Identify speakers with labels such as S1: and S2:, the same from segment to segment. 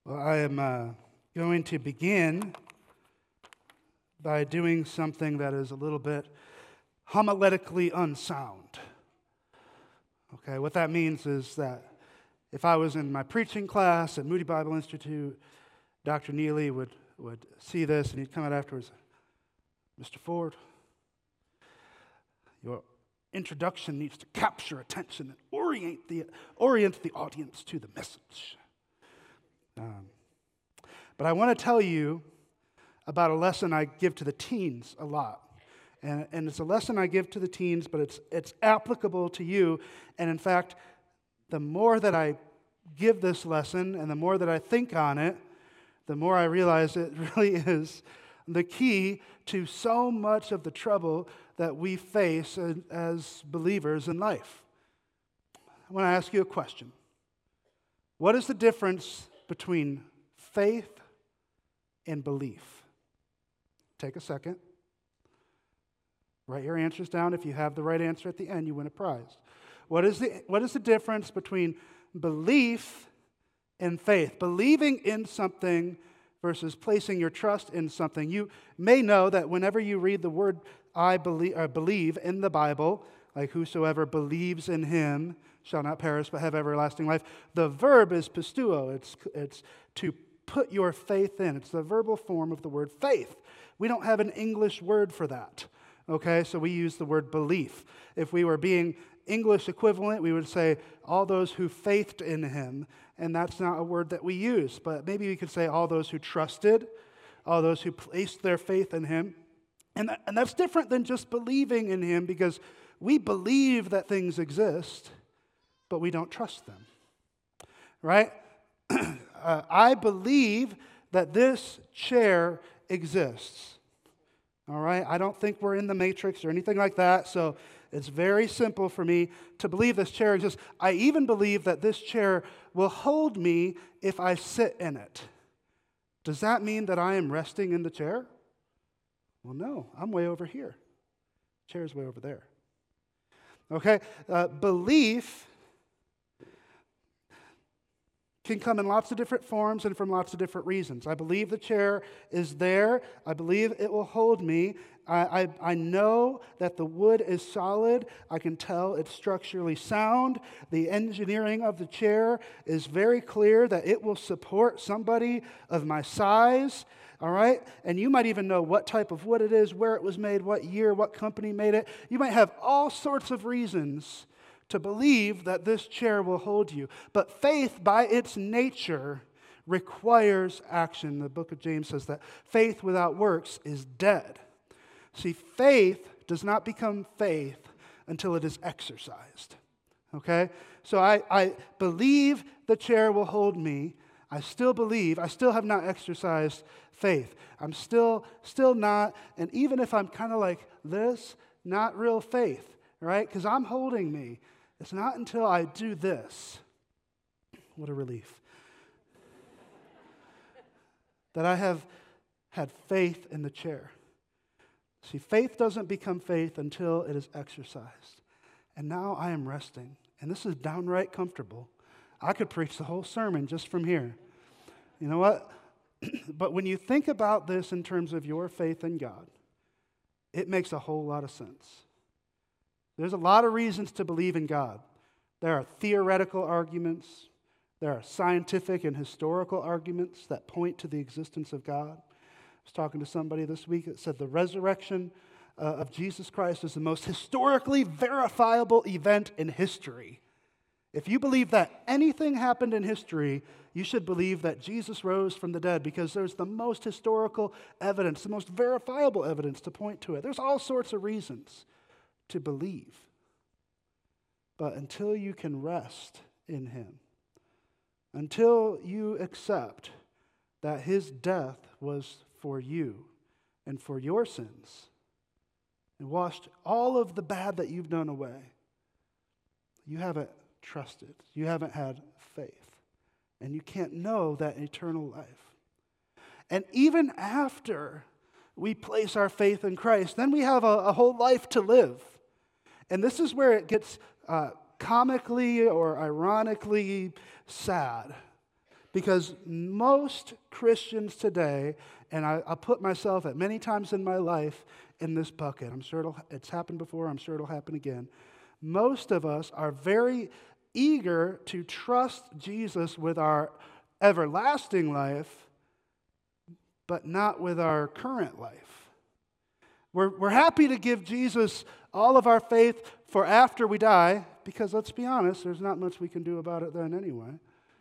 S1: Well, I am going to begin by doing something that is a little bit homiletically unsound. Okay, what that means is that if I was in my preaching class at Moody Bible Institute, Dr. Neely would see this and he'd come out afterwards, Mr. Ford, your introduction needs to capture attention and orient the audience to the message. But I want to tell you about a lesson I give to the teens a lot. And it's a lesson I give to the teens, but it's applicable to you. And in fact, the more that I give this lesson and the more that I think on it, the more I realize it really is the key to so much of the trouble that we face as believers in life. I want to ask you a question. What is the difference between faith and belief? Take a second. Write your answers down. If you have the right answer at the end, you win a prize. What is the difference between belief and faith? Believing in something versus placing your trust in something. You may know that whenever you read the word I believe in the Bible, like whosoever believes in him shall not perish but have everlasting life, the verb is pistuo. It's to put your faith in. It's the verbal form of the word faith. We don't have an English word for that. Okay, so we use the word belief. If we were being English equivalent, we would say all those who faithed in him, and that's not a word that we use, but maybe we could say all those who trusted, all those who placed their faith in him. And that's different than just believing in him, because we believe that things exist, but we don't trust them, right? I believe that this chair exists. All right? I don't think we're in the Matrix or anything like that, so it's very simple for me to believe this chair exists. I even believe that this chair will hold me if I sit in it. Does that mean that I am resting in the chair? Well, no, I'm way over here. The chair's way over there. Okay? Belief can come in lots of different forms and from lots of different reasons. I believe the chair is there. I believe it will hold me. I know that the wood is solid. I can tell it's structurally sound. The engineering of the chair is very clear that it will support somebody of my size. All right? And you might even know what type of wood it is, where it was made, what year, what company made it. You might have all sorts of reasons to believe that this chair will hold you. But faith, by its nature, requires action. The book of James says that faith without works is dead. See, faith does not become faith until it is exercised. Okay? So I believe the chair will hold me. I still believe. I still have not exercised faith. I'm still not, and even if I'm kind of like this, not real faith, right? Because I'm holding me. It's not until I do this, what a relief, that I have had faith in the chair. See, faith doesn't become faith until it is exercised. And now I am resting. And this is downright comfortable. I could preach the whole sermon just from here. You know what? But when you think about this in terms of your faith in God, it makes a whole lot of sense. There's a lot of reasons to believe in God. There are theoretical arguments. There are scientific and historical arguments that point to the existence of God. I was talking to somebody this week that said the resurrection of Jesus Christ is the most historically verifiable event in history. If you believe that anything happened in history, you should believe that Jesus rose from the dead, because there's the most historical evidence, the most verifiable evidence to point to it. There's all sorts of reasons to believe. But until you can rest in him, until you accept that his death was for you and for your sins and washed all of the bad that you've done away, you haven't trusted. You haven't had faith. And you can't know that eternal life. And even after we place our faith in Christ, then we have a whole life to live. And this is where it gets comically or ironically sad. Because most Christians today, and I put myself at many times in my life in this bucket. I'm sure it's happened before. I'm sure it'll happen again. Most of us are very eager to trust Jesus with our everlasting life, but not with our current life. We're happy to give Jesus all of our faith for after we die, because let's be honest, there's not much we can do about it then anyway.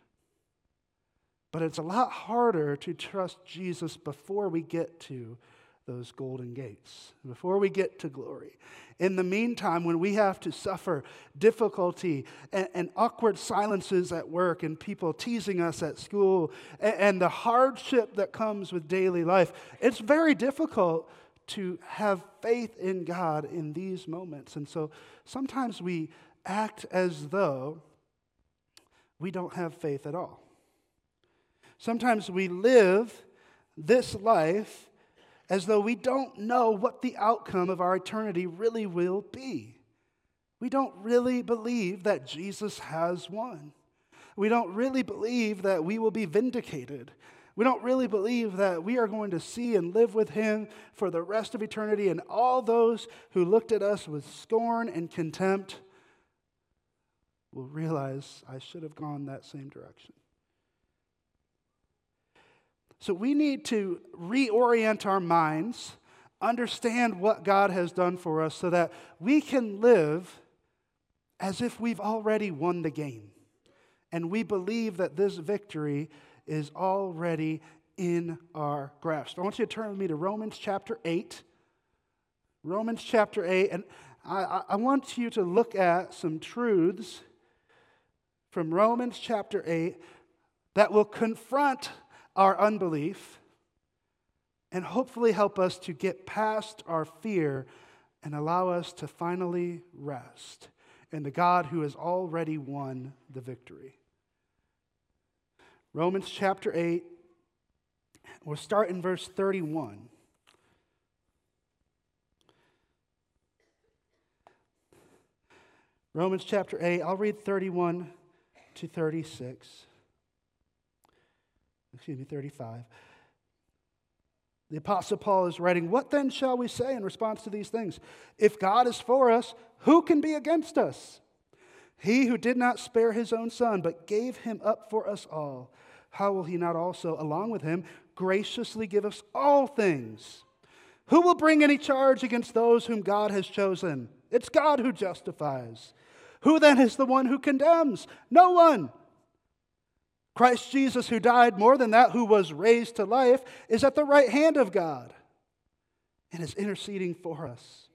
S1: But it's a lot harder to trust Jesus before we get to those golden gates, before we get to glory. In the meantime, when we have to suffer difficulty and awkward silences at work and people teasing us at school and the hardship that comes with daily life, it's very difficult to have faith in God in these moments. And so sometimes we act as though we don't have faith at all. Sometimes we live this life as though we don't know what the outcome of our eternity really will be. We don't really believe that Jesus has won. We don't really believe that we will be vindicated. We don't really believe that we are going to see and live with Him for the rest of eternity, and all those who looked at us with scorn and contempt will realize I should have gone that same direction. So we need to reorient our minds, understand what God has done for us so that we can live as if we've already won the game. And we believe that this victory is already in our grasp. I want you to turn with me to Romans chapter 8. Romans chapter 8, and I want you to look at some truths from Romans chapter 8 that will confront our unbelief and hopefully help us to get past our fear and allow us to finally rest in the God who has already won the victory. Romans chapter 8, we'll start in verse 31. Romans chapter 8, I'll read 31 to 36. 35. The Apostle Paul is writing, "What then shall we say in response to these things? If God is for us, who can be against us? He who did not spare his own son, but gave him up for us all, how will he not also, along with him, graciously give us all things? Who will bring any charge against those whom God has chosen? It's God who justifies. Who then is the one who condemns? No one. Christ Jesus, who died, more than that, who was raised to life, is at the right hand of God and is interceding for us.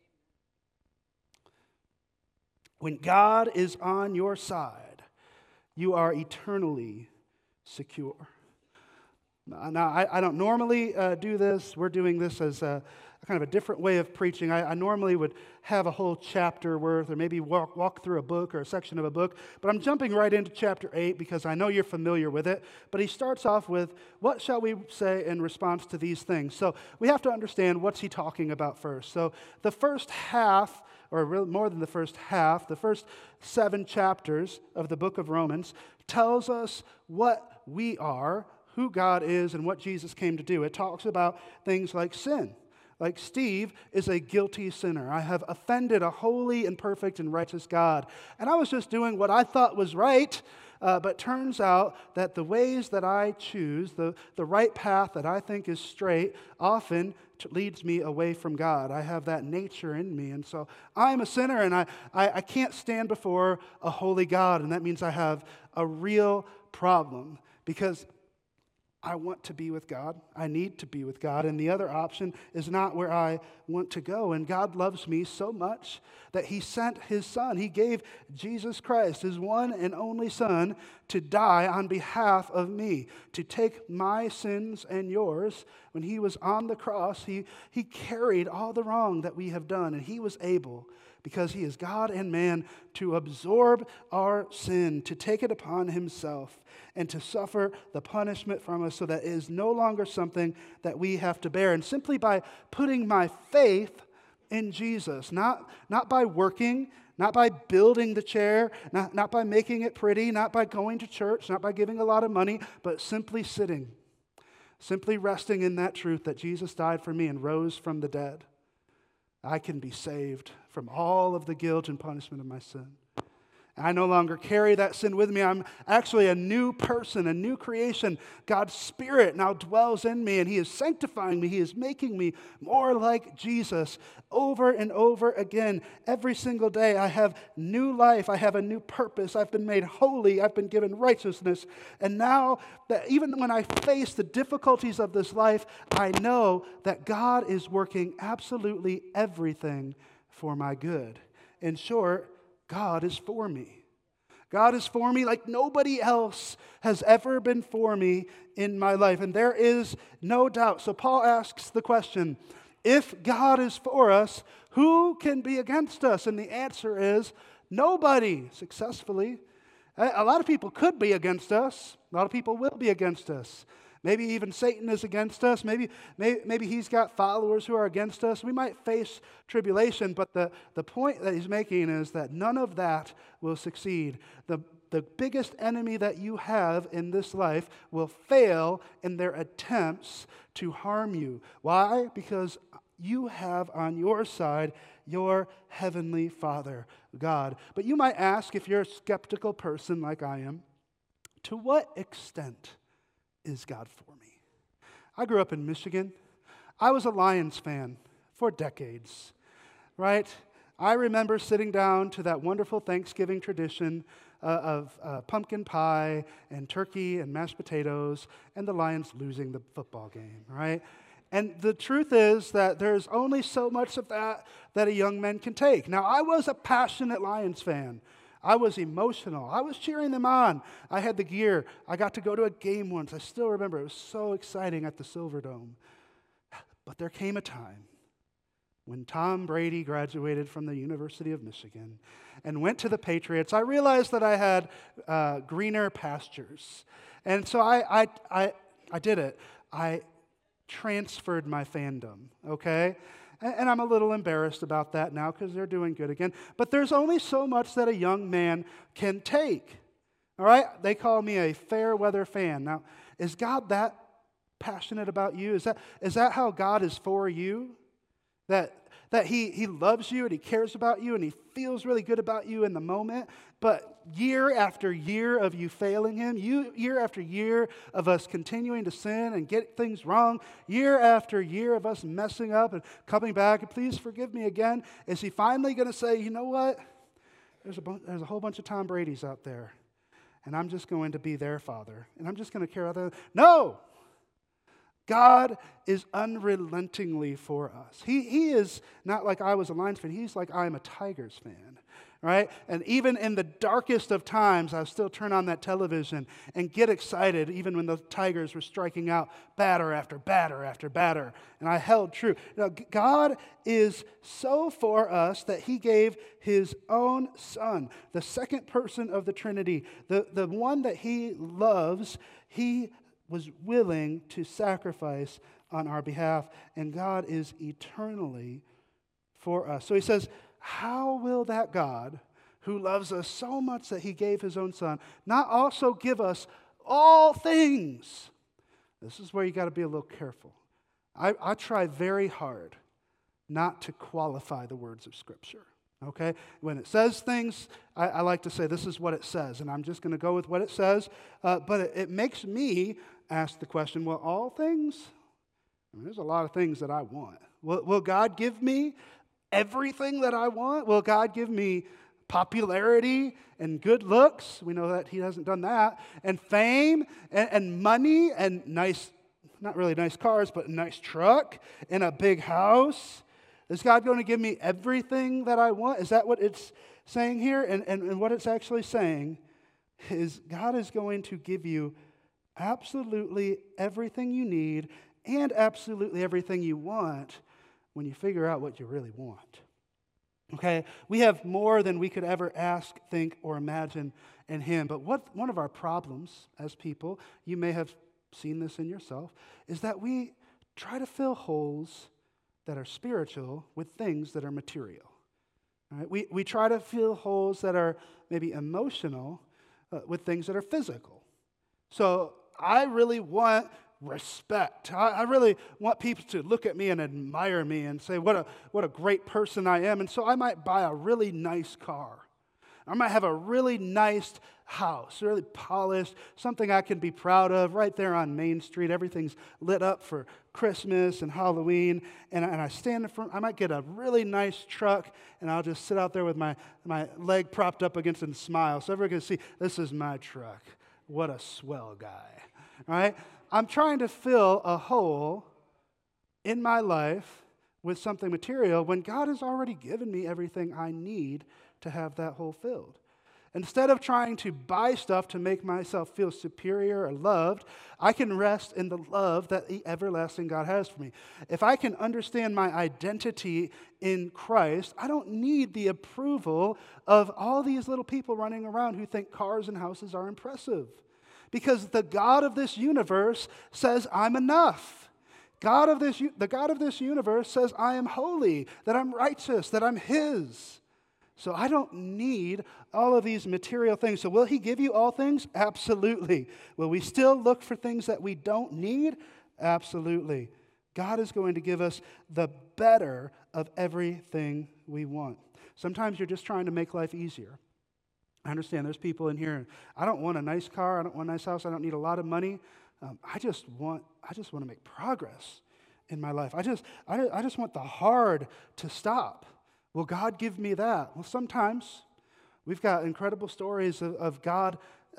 S1: When God is on your side, you are eternally secure." Now, I don't normally do this. We're doing this as a kind of a different way of preaching. I normally would have a whole chapter worth, or maybe walk through a book or a section of a book, but I'm jumping right into chapter 8 because I know you're familiar with it. But he starts off with, what shall we say in response to these things? So we have to understand what's he talking about first. So the first half, or really more than the first half, the first 7 chapters of the book of Romans tells us what we are, who God is, and what Jesus came to do. It talks about things like sin. Like Steve is a guilty sinner. I have offended a holy and perfect and righteous God. And I was just doing what I thought was right, but turns out that the ways that I choose, the right path that I think is straight, often leads me away from God. I have that nature in me. And so I'm a sinner, and I can't stand before a holy God. And that means I have a real problem, because I want to be with God. I need to be with God. And the other option is not where I want to go. And God loves me so much that He sent His Son. He gave Jesus Christ, His one and only Son, to die on behalf of me, to take my sins and yours. When He was on the cross, He carried all the wrong that we have done. And He was able, because He is God and man, to absorb our sin, to take it upon Himself, and to suffer the punishment from us so that it is no longer something that we have to bear. And simply by putting my faith in Jesus, not by working, not by building the chair, not by making it pretty, not by going to church, not by giving a lot of money, but simply sitting, simply resting in that truth that Jesus died for me and rose from the dead. I can be saved from all of the guilt and punishment of my sin. I no longer carry that sin with me. I'm actually a new person, a new creation. God's Spirit now dwells in me, and He is sanctifying me. He is making me more like Jesus over and over again. Every single day, I have new life. I have a new purpose. I've been made holy. I've been given righteousness. And now, that even when I face the difficulties of this life, I know that God is working absolutely everything for my good. In short, God is for me. God is for me like nobody else has ever been for me in my life. And there is no doubt. So Paul asks the question, if God is for us, who can be against us? And the answer is nobody, successfully. A lot of people could be against us. A lot of people will be against us. Maybe even Satan is against us. Maybe he's got followers who are against us. We might face tribulation, but the point that he's making is that none of that will succeed. The biggest enemy that you have in this life will fail in their attempts to harm you. Why? Because you have on your side your heavenly Father, God. But you might ask, if you're a skeptical person like I am, to what extent is God for me? I grew up in Michigan. I was a Lions fan for decades, right? I remember sitting down to that wonderful Thanksgiving tradition of pumpkin pie and turkey and mashed potatoes and the Lions losing the football game, right? And the truth is that there's only so much of that a young man can take. Now, I was a passionate Lions fan. I was emotional. I was cheering them on. I had the gear. I got to go to a game once. I still remember. It was so exciting at the Silverdome. But there came a time when Tom Brady graduated from the University of Michigan and went to the Patriots. I realized that I had greener pastures. And so I did it. I transferred my fandom, okay? And I'm a little embarrassed about that now because they're doing good again. But there's only so much that a young man can take. All right? They call me a fair weather fan. Now, is God that passionate about you? Is that how God is for you? That he loves you and He cares about you and He feels really good about you in the moment, but year after year of you failing Him, year after year of us continuing to sin and get things wrong, year after year of us messing up and coming back, and please forgive me again, is He finally going to say, you know what? There's a whole bunch of Tom Bradys out there, and I'm just going to be their father, and I'm just going to care about them. No! God is unrelentingly for us. He is not like I was a Lions fan. He's like I'm a Tigers fan, right? And even in the darkest of times, I still turn on that television and get excited even when the Tigers were striking out batter after batter after batter. And I held true. Now, God is so for us that He gave His own Son, the second person of the Trinity, the one that He loves. He was willing to sacrifice on our behalf, and God is eternally for us. So He says, how will that God, who loves us so much that He gave His own Son, not also give us all things? This is where you got to be a little careful. I try very hard not to qualify the words of Scripture. Okay? When it says things, I like to say this is what it says, and I'm just going to go with what it says. But it makes me ask the question, well, all things? I mean, there's a lot of things that I want. Will God give me everything that I want? Will God give me popularity and good looks? We know that He hasn't done that. And fame and money and nice, not really nice cars, but a nice truck and a big house. Is God going to give me everything that I want? Is that what it's saying here? And what it's actually saying is God is going to give you absolutely everything you need and absolutely everything you want when you figure out what you really want. Okay? We have more than we could ever ask, think, or imagine in Him. But one of our problems as people, you may have seen this in yourself, is that we try to fill holes that are spiritual with things that are material. All right? We try to fill holes that are maybe emotional with things that are physical. So I really want respect. I really want people to look at me and admire me and say, what a great person I am. And so I might buy a really nice car. I might have a really nice house, really polished, something I can be proud of right there on Main Street. Everything's lit up for Christmas and Halloween. And I stand in front, I might get a really nice truck, and I'll just sit out there with my leg propped up against it and smile. So everyone can see, this is my truck. What a swell guy. All right? I'm trying to fill a hole in my life with something material when God has already given me everything I need to have that hole filled. Instead of trying to buy stuff to make myself feel superior or loved, I can rest in the love that the everlasting God has for me. If I can understand my identity in Christ, I don't need the approval of all these little people running around who think cars and houses are impressive. Because the God of this universe says, I'm enough. The God of this universe says, I am holy, that I'm righteous, that I'm His. So I don't need all of these material things. So will He give you all things? Absolutely. Will we still look for things that we don't need? Absolutely. God is going to give us the better of everything we want. Sometimes you're just trying to make life easier. I understand there's people in here, I don't want a nice car, I don't want a nice house, I don't need a lot of money. I just want to make progress in my life. I just want the hard to stop. Will God give me that? Well, sometimes we've got incredible stories of God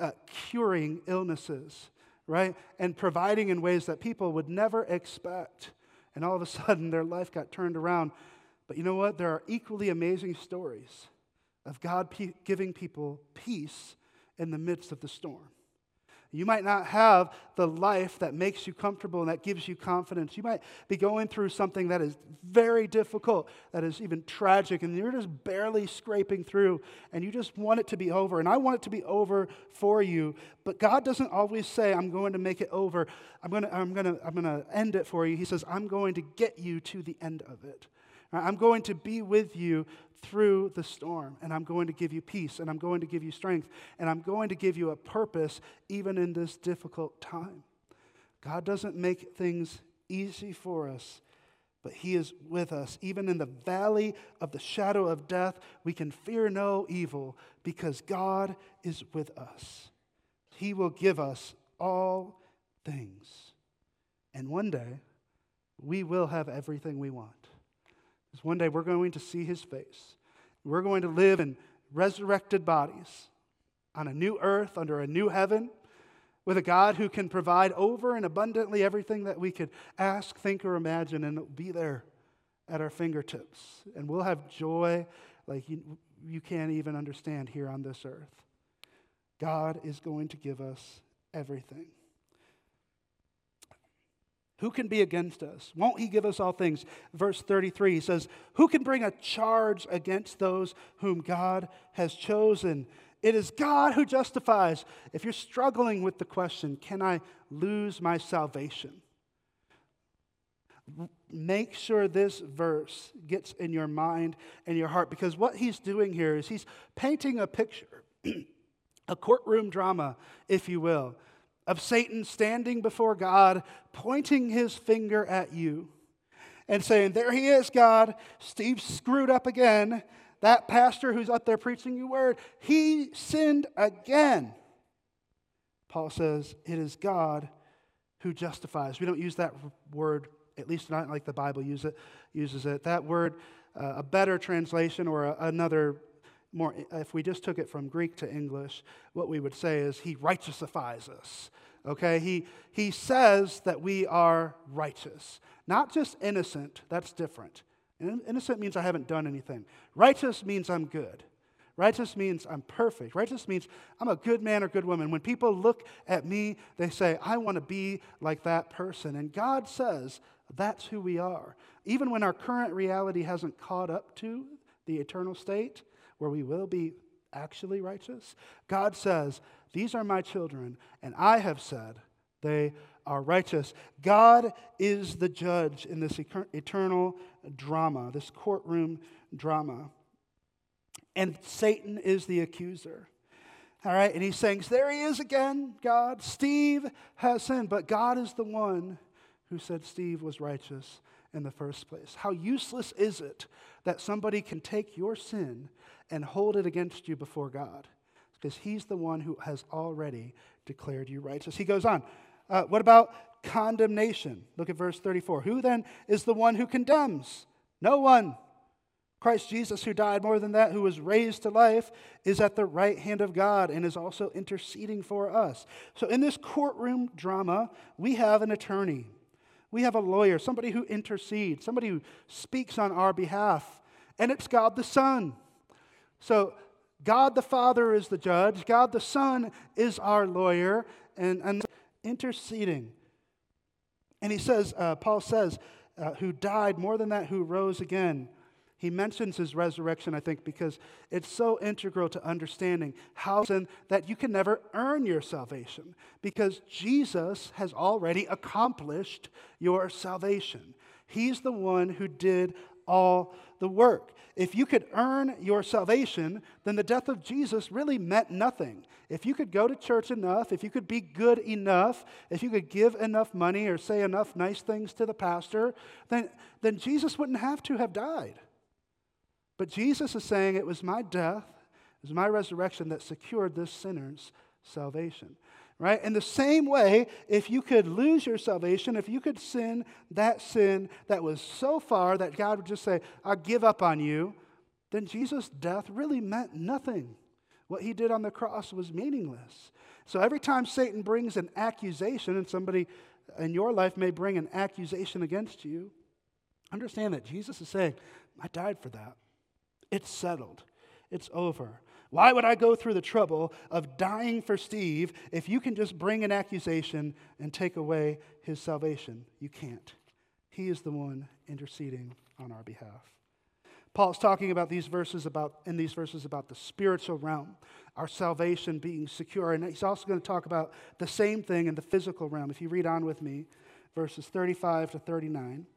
S1: curing illnesses, right? And providing in ways that people would never expect. And all of a sudden, their life got turned around. But you know what? There are equally amazing stories of God giving people peace in the midst of the storm. You might not have the life that makes you comfortable and that gives you confidence. You might be going through something that is very difficult, that is even tragic, and you're just barely scraping through, and you just want it to be over. And I want it to be over for you. But God doesn't always say, I'm going to make it over. I'm going to end it for you. He says, I'm going to get you to the end of it. I'm going to be with you through the storm, and I'm going to give you peace, and I'm going to give you strength, and I'm going to give you a purpose even in this difficult time. God doesn't make things easy for us, but He is with us. Even in the valley of the shadow of death, we can fear no evil because God is with us. He will give us all things, and one day we will have everything we want. Because one day we're going to see His face. We're going to live in resurrected bodies on a new earth, under a new heaven, with a God who can provide over and abundantly everything that we could ask, think, or imagine, and it'll be there at our fingertips. And we'll have joy like you can't even understand here on this earth. God is going to give us everything. Who can be against us? Won't He give us all things? Verse 33, he says, who can bring a charge against those whom God has chosen? It is God who justifies. If you're struggling with the question, can I lose my salvation? Make sure this verse gets in your mind and your heart, because what he's doing here is he's painting a picture, a courtroom drama, if you will, of Satan standing before God, pointing his finger at you and saying, there he is, God. Steve screwed up again. That pastor who's up there preaching your word, he sinned again. Paul says, it is God who justifies. We don't use that word, at least not like the Bible uses it. That word, a better translation or another more, if we just took it from Greek to English, what we would say is He righteousifies us. Okay? He says that we are righteous. Not just innocent, that's different. Innocent means I haven't done anything. Righteous means I'm good. Righteous means I'm perfect. Righteous means I'm a good man or good woman. When people look at me, they say, I want to be like that person. And God says that's who we are. Even when our current reality hasn't caught up to the eternal state, where we will be actually righteous, God says, these are my children, and I have said they are righteous. God is the judge in this eternal drama, this courtroom drama. And Satan is the accuser. All right, and he's saying, there he is again, God. Steve has sinned, but God is the one who said Steve was righteous in the first place. How useless is it that somebody can take your sin and hold it against you before God? Because he's the one who has already declared you righteous. He goes on. What about condemnation? Look at verse 34. Who then is the one who condemns? No one. Christ Jesus, who died, more than that, who was raised to life, is at the right hand of God and is also interceding for us. So in this courtroom drama, we have an attorney. We have a lawyer, somebody who intercedes, somebody who speaks on our behalf, and it's God the Son. So God the Father is the judge, God the Son is our lawyer, and interceding. And he says, Paul says, who died, more than that, who rose again. He mentions his resurrection, I think, because it's so integral to understanding how that you can never earn your salvation, because Jesus has already accomplished your salvation. He's the one who did all the work. If you could earn your salvation, then the death of Jesus really meant nothing. If you could go to church enough, if you could be good enough, if you could give enough money or say enough nice things to the pastor, then Jesus wouldn't have to have died. But Jesus is saying it was my death, it was my resurrection that secured this sinner's salvation. Right? In the same way, if you could lose your salvation, if you could sin that was so far that God would just say, I'll give up on you, then Jesus' death really meant nothing. What he did on the cross was meaningless. So every time Satan brings an accusation, and somebody in your life may bring an accusation against you, understand that Jesus is saying, I died for that. It's settled. It's over. Why would I go through the trouble of dying for Steve if you can just bring an accusation and take away his salvation? You can't. He is the one interceding on our behalf. Paul's talking about in these verses about the spiritual realm, our salvation being secure. And he's also going to talk about the same thing in the physical realm. If you read on with me, verses 35 to 39.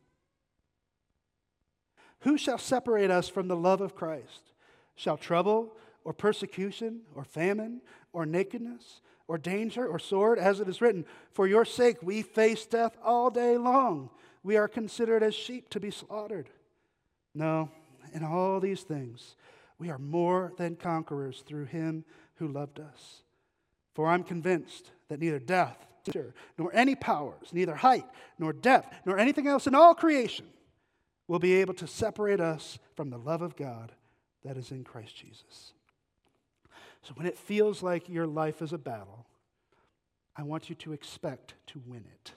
S1: Who shall separate us from the love of Christ? Shall trouble or persecution or famine or nakedness or danger or sword, as it is written, for your sake we face death all day long. We are considered as sheep to be slaughtered. No, in all these things we are more than conquerors through him who loved us. For I'm convinced that neither death, nor any powers, neither height, nor depth, nor anything else in all creation will be able to separate us from the love of God that is in Christ Jesus. So when it feels like your life is a battle, I want you to expect to win it.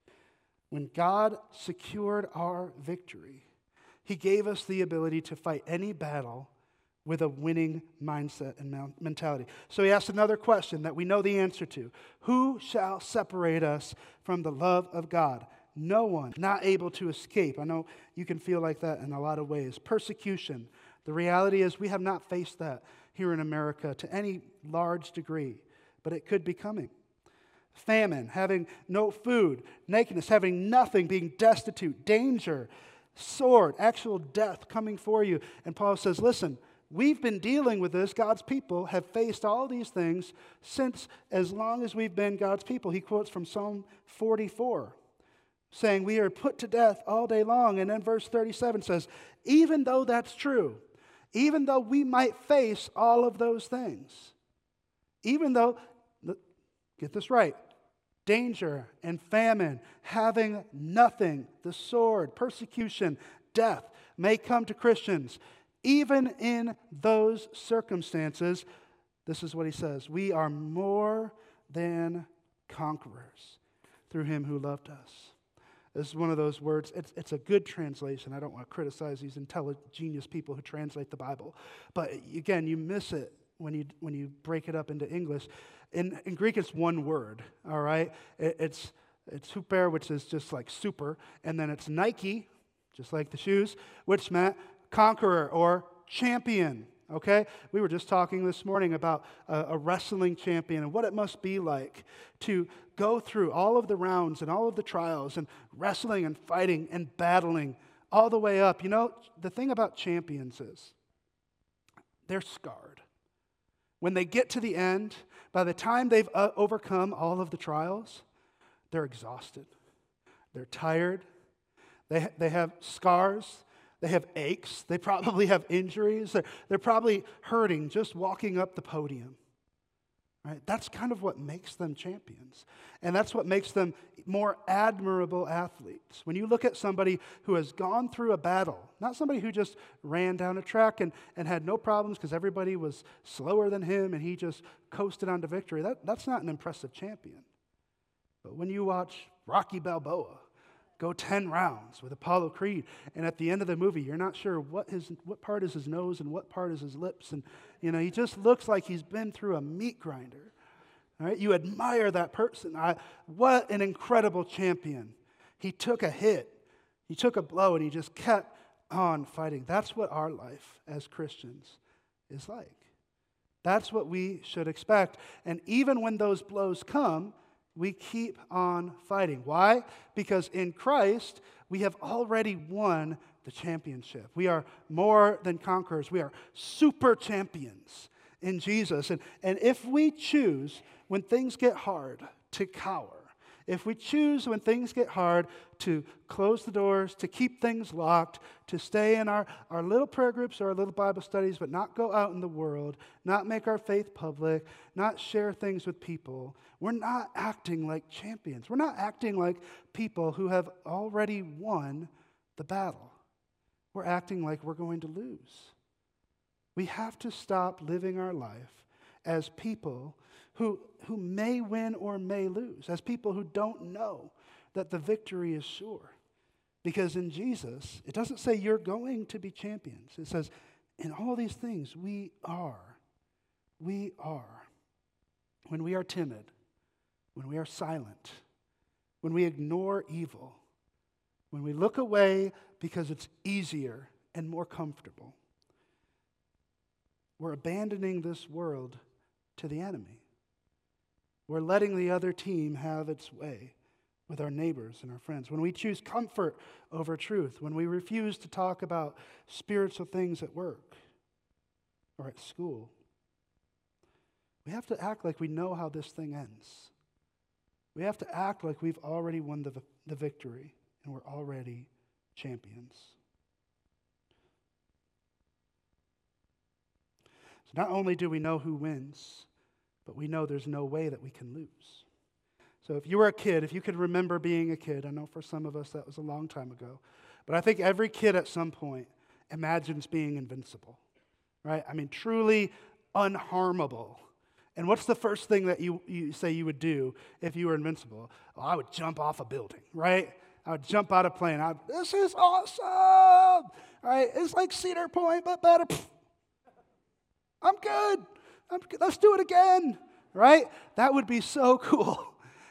S1: When God secured our victory, he gave us the ability to fight any battle with a winning mindset and mentality. So he asked another question that we know the answer to. Who shall separate us from the love of God? No one, not able to escape. I know you can feel like that in a lot of ways. Persecution. The reality is we have not faced that here in America to any large degree, but it could be coming. Famine, having no food, nakedness, having nothing, being destitute, danger, sword, actual death coming for you. And Paul says, listen, we've been dealing with this. God's people have faced all these things since as long as we've been God's people. He quotes from Psalm 44, saying we are put to death all day long. And then verse 37 says, even though that's true, even though we might face all of those things, even though, get this right, danger and famine, having nothing, the sword, persecution, death may come to Christians. Even in those circumstances, this is what he says, we are more than conquerors through him who loved us. This is one of those words, it's a good translation. I don't want to criticize these genius people who translate the Bible. But again, you miss it when you break it up into English. In Greek, it's one word, all right? It's super, which is just like super. And then it's Nike, just like the shoes, which meant conqueror or champion, okay? We were just talking this morning about a wrestling champion and what it must be like to go through all of the rounds and all of the trials and wrestling and fighting and battling all the way up. You know, the thing about champions is they're scarred. When they get to the end, by the time they've overcome all of the trials, they're exhausted. They're tired. They have scars. They have aches. They probably have injuries. They're probably hurting just walking up the podium. Right? That's kind of what makes them champions. And that's what makes them more admirable athletes. When you look at somebody who has gone through a battle, not somebody who just ran down a track and had no problems because everybody was slower than him and he just coasted on to victory, that's not an impressive champion. But when you watch Rocky Balboa go 10 rounds with Apollo Creed, and at the end of the movie, you're not sure what part is his nose and what part is his lips, and he just looks like he's been through a meat grinder. All right? You admire that person. What an incredible champion. He took a hit, he took a blow, and he just kept on fighting. That's what our life as Christians is like. That's what we should expect. And even when those blows come, we keep on fighting. Why? Because in Christ, we have already won the championship. We are more than conquerors. We are super champions in Jesus. And if we choose, when things get hard, to cower, if we choose, when things get hard, to close the doors, to keep things locked, to stay in our little prayer groups or our little Bible studies, but not go out in the world, not make our faith public, not share things with people, we're not acting like champions. We're not acting like people who have already won the battle. We're acting like we're going to lose. We have to stop living our life as people who may win or may lose, as people who don't know that the victory is sure. Because in Jesus, it doesn't say you're going to be champions. It says, in all these things, we are. We are. When we are timid, when we are silent, when we ignore evil, when we look away because it's easier and more comfortable, we're abandoning this world to the enemy. We're letting the other team have its way with our neighbors and our friends. When we choose comfort over truth, when we refuse to talk about spiritual things at work or at school, we have to act like we know how this thing ends. We have to act like we've already won the victory and we're already champions. So not only do we know who wins, but we know there's no way that we can lose. So if you were a kid, if you could remember being a kid, I know for some of us that was a long time ago, but I think every kid at some point imagines being invincible, right? I mean, truly unharmable. And what's the first thing that you say you would do if you were invincible? Well, I would jump off a building, right? I would jump out of a plane. This is awesome, right? It's like Cedar Point, but better. I'm good. Let's do it again, right? That would be so cool.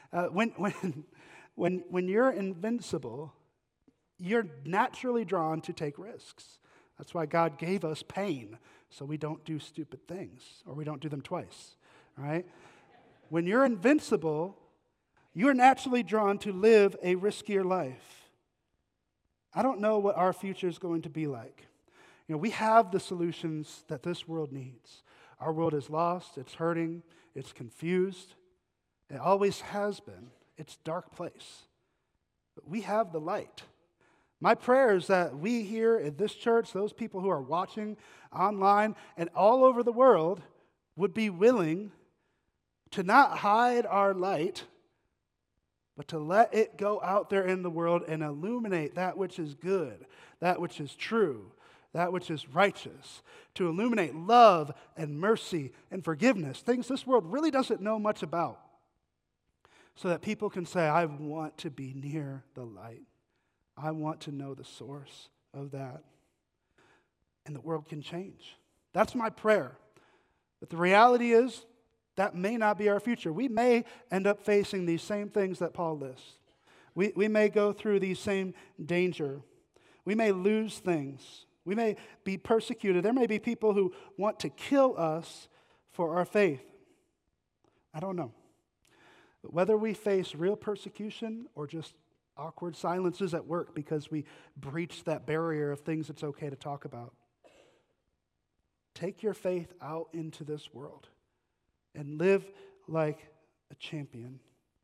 S1: When you're invincible, you're naturally drawn to take risks. That's why God gave us pain, so we don't do stupid things, or we don't do them twice, right? When you're invincible, you're naturally drawn to live a riskier life. I don't know what our future is going to be like. We have the solutions that this world needs. Our world is lost, it's hurting, it's confused. It always has been. It's a dark place. But we have the light. My prayer is that we here at this church, those people who are watching online and all over the world, would be willing to not hide our light, but to let it go out there in the world and illuminate that which is good, that which is true, that which is righteous, to illuminate love and mercy and forgiveness, things this world really doesn't know much about, so that people can say, I want to be near the light. I want to know the source of that. And the world can change. That's my prayer. But the reality is, that may not be our future. We may end up facing these same things that Paul lists. We may go through these same danger. We may lose things. We may be persecuted. There may be people who want to kill us for our faith. I don't know. But whether we face real persecution or just awkward silences at work because we breached that barrier of things it's okay to talk about, take your faith out into this world and live like a champion.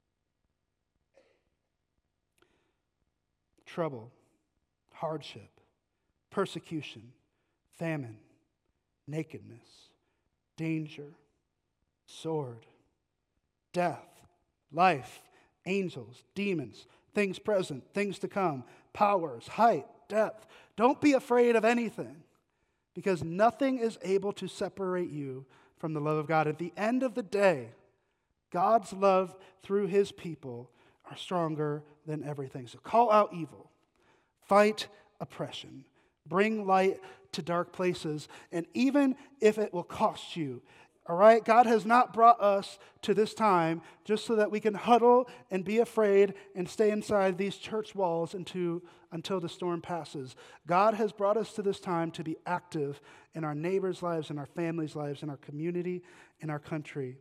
S1: Trouble, hardship, persecution, famine, nakedness, danger, sword, death, life, angels, demons, things present, things to come, powers, height, depth. Don't be afraid of anything, because nothing is able to separate you from the love of God. At the end of the day, God's love through his people are stronger than everything. So call out evil, fight oppression, bring light to dark places, and even if it will cost you, all right? God has not brought us to this time just so that we can huddle and be afraid and stay inside these church walls until the storm passes. God has brought us to this time to be active in our neighbors' lives, in our families' lives, in our community, in our country.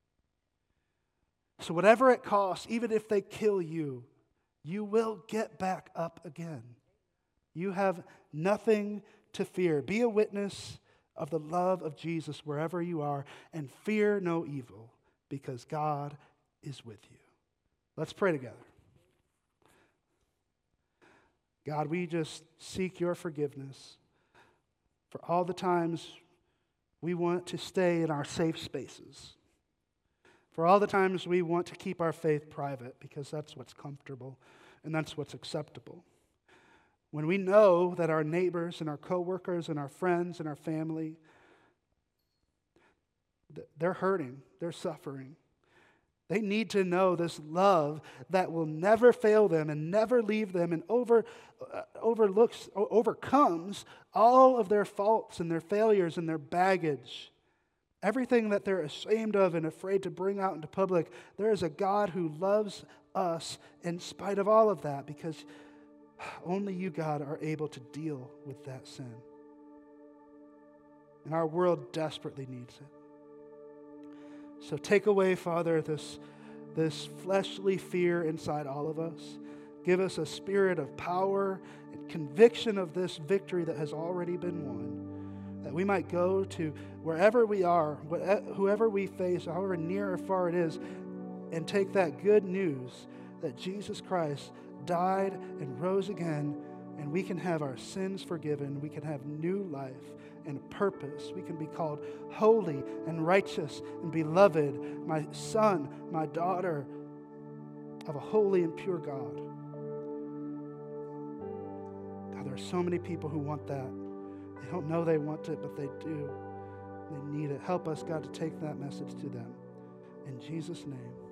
S1: So whatever it costs, even if they kill you, you will get back up again. You have nothing to fear. Be a witness of the love of Jesus wherever you are, and fear no evil, because God is with you. Let's pray together. God, we just seek your forgiveness for all the times we want to stay in our safe spaces, for all the times we want to keep our faith private because that's what's comfortable and that's what's acceptable. When we know that our neighbors and our coworkers and our friends and our family, they're hurting, they're suffering. They need to know this love that will never fail them and never leave them and overcomes all of their faults and their failures and their baggage. Everything that they're ashamed of and afraid to bring out into public. There is a God who loves us in spite of all of that, because only you, God, are able to deal with that sin. And our world desperately needs it. So take away, Father, this fleshly fear inside all of us. Give us a spirit of power and conviction of this victory that has already been won, that we might go to wherever we are, whoever we face, however near or far it is, and take that good news that Jesus Christ died and rose again, and we can have our sins forgiven. We can have new life and purpose. We can be called holy and righteous and beloved, my son, my daughter of a holy and pure God. God, there are so many people who want that. They don't know they want it, but they do. They need it. Help us, God, to take that message to them. In Jesus' name.